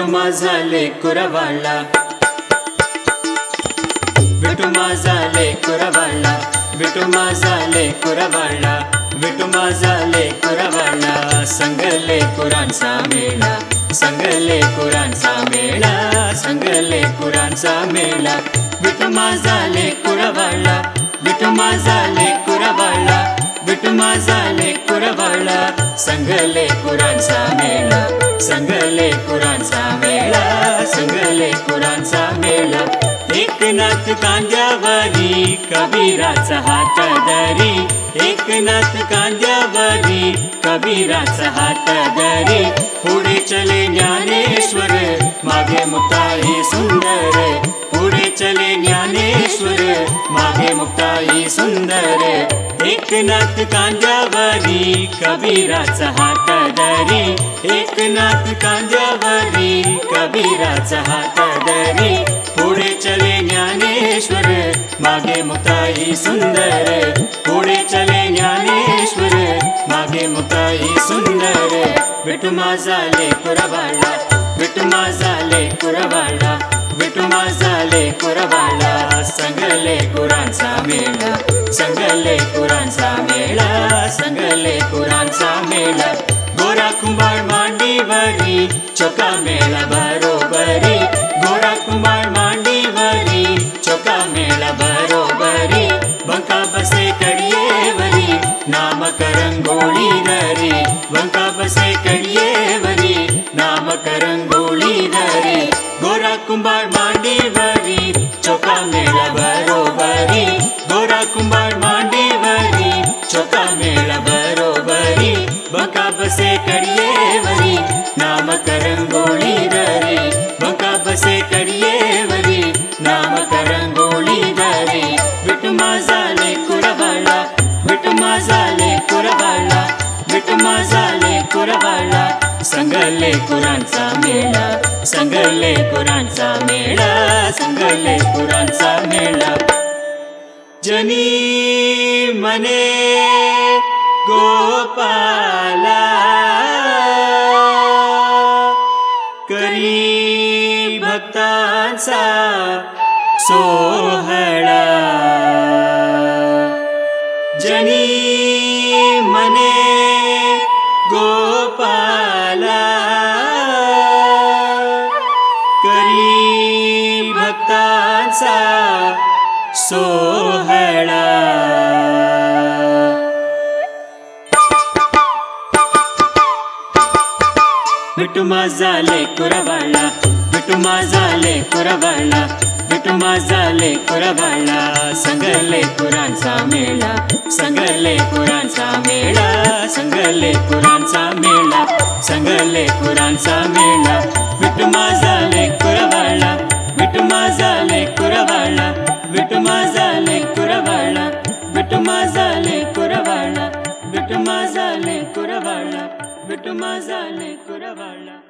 माझा लेकरा वाळला, विठू माझा लेकरा वाळला, विठू माझा लेकरा वाळला, विठू माझा लेकरा वाळला. संग लेकरांचा मेळा, संग लेकरांचा मेळा, संग लेकरांचा मेळा. विठू माझा लेकरा वाळला, विठू माझा लेकरा वाळला, विठू माझा लेकरा वाळला. संग लेकरांचा मेळा, संग लेकरांचा मेळा, संग लेकरांचा मेळा. एकनाथ कांद्यावरी कबीराचा हात धरी, एकनाथ कांद्यावरी कबीराचा हात धरी. पुढे चले ज्ञानेश्वर, मागे मुक्ताई सुंदर, पुढे चले ज्ञानेश्वर, मागे मुक्ताई सुंदर. एकनाथ कांद्यावरी कबीराचा हात धरी, एकनाथ कांद्यावरी कबीराचा हात धरी. पुढे चले ज्ञानेश्वर, मागे मुक्ताई सुंदर, पुढे चले ज्ञानेश्वर, मागे मुक्ताई सुंदर. विठू माझा लेकरा वाळला, विठू माझा लेकरा वाळला, विठू माझा लेकरा वाळला. संग लेकरांचा मेळा, संग लेकरांचा मेळा, संग लेकरांचा मेळा. गोरा कुंभार मांडीवरी चोका मेळा बरोबरी, गोरा कुंभार मांडीवरी चोका मेळा बरोबरी. बंका बसे कडियेवरी नामकरंगोळी धरी, बंका बसे कडियेवरी नामकरंगोळी धरी. गोरा कुंभार मांडीवरी चोका मेळा बरोबरी, गोरा कुंभार मांडीवरी चोका मेळा बरोबरी. बंका बसे कडियेवरी नामकरंगोळी धरी, बंका बसे कडियेवरी नामकरंगोळी धरी. विठू माझा लेकरा वाळला, विठू माझा लेकरा वाळला, विठू माझा लेकरा वाळला. संग लेकरांचा मेळा, संग लेकरांचा मेळा, संग लेकरांचा मेळा. जनी मने गोपाला, करी भक्तांचा सोहळा. जनी मने गोपाला, करी भक्तांचा सोहळा. विठू माझा लेकरा वाळला, विठू माझा लेकरा वाळला, विठू माझा लेकरा वाळला. संग लेकरांचा मेळा, संग लेकरांचा मेळा, संग लेकरांचा मेळा, संग लेकरांचा मेळा. विठू माझा लेकरा वाळला, विठू माझा लेकरा वाळला, विठू माझा लेकरा वाळला, विठू माझा लेकरा वाळला, विठू माझा लेकरा वाळला, विठू माझा लेकरा वाळला.